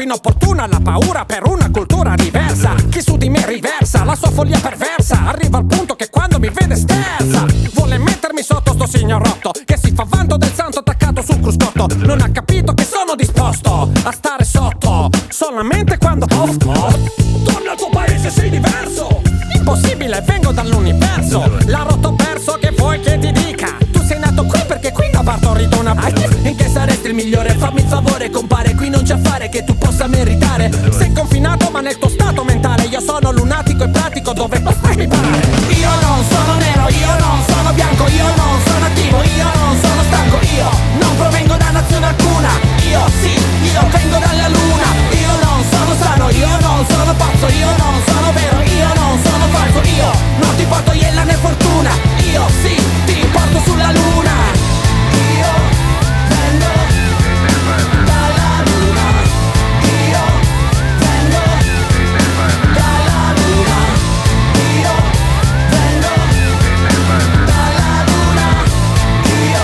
inopportuna, la paura per una cultura diversa. Chi su di me riversa la sua follia perversa, arriva al punto che quando mi vede sterza. Vuole mettermi sotto sto signorotto che si fa vanto del santo attaccato sul cruscotto. Non ha capito che sono disposto a stare sotto solamente quando torna al tuo paese, sei diverso. Impossibile, vengo dall'universo. La rotto perso, che vuoi che ti dica? Tu sei nato qui perché qui ha partorito una in che saresti il migliore? Fammi il favore, compare, qui non c'è affare che tu possa meritare. Sei confinato ma nel tuo stato mentale. Io sono lunatico e pratico, dove mi parare. Io non sono nero, io non sono bianco, io non sono attivo, io non sono stanco, io non provengo da nazione alcuna. Io sì, io vengo dalla luna. Io non sono sano, io non sono pazzo, io non sono vero, io non sono falso, io non ti porto iella né fortuna. Io sì, ti porto sulla luna. Io vengo dalla luna. Io vengo dalla luna. Io vengo dalla luna. Io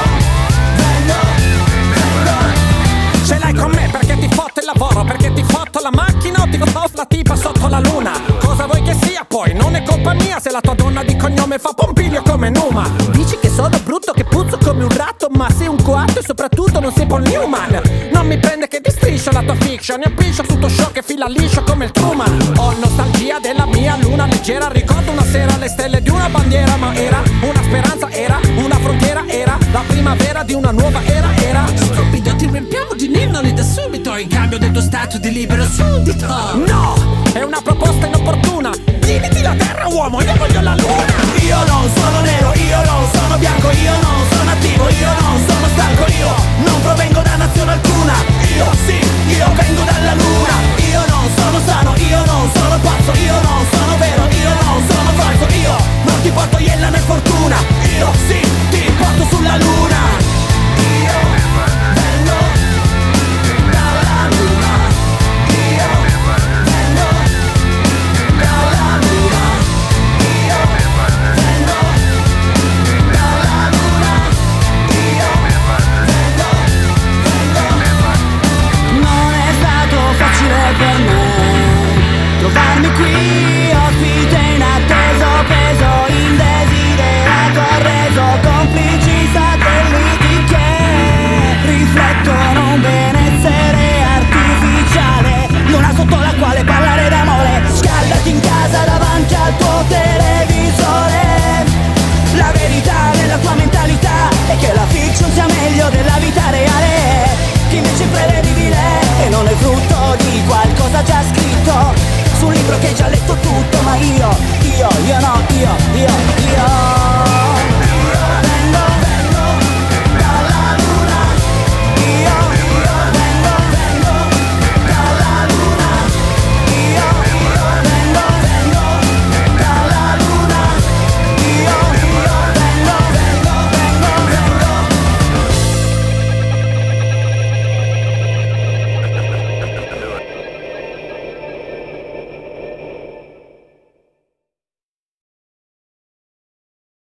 vengo. Ce l'hai con me perché ti fotto il lavoro, perché ti fotto la macchina o ti fotto la tipa sotto la luna. Cosa vuoi che sia poi? Non è colpa mia se la tua donna di cognome fa Pompilio come Numa. Dici che sono brutto, che puzzo come un ratto, ma sei un coatto e soprattutto non sei Paul Newman. Non mi prende che ti striscio la tua fiction, ne appiccio tutto show che fila liscio come il Truman. Ho nostalgia della mia luna leggera, ricordo una sera le stelle di una bandiera, ma era una speranza, era una frontiera, era la primavera di una nuova era, era. Stupido, ti riempiamo di ninnoli da subito in cambio del tuo stato di libero suddito. No, è una proposta inopportuna. Dividiti la terra, uomo, io voglio la luna. Io non sono nero, io non sono bianco, io non sono attivo, io non sono stanco, io non provengo da nazione alcuna. Io sì, io vengo dalla luna. Io non sono sano, io non sono pazzo, io non sono vero, io non sono falso, io non ti porto iella né fortuna. Io sì, ti porto sulla luna. Io vengo dalla luna. Io vengo dalla luna. Io vengo dalla luna. Io vengo. Non è stato facile per me trovarmi qui, ospite inatteso, peso indesiderato, arreso, complici satelliti che riflettono un benessere artificiale. Luna sotto la quale parlare d'amore, scaldati in casa davanti al tuo televisore. La verità della tua mentalità è che la fiction sia meglio della vita reale, che invece è prevedibile e non è frutto di qualcosa già scritto su un libro che hai già letto tutto. Ma io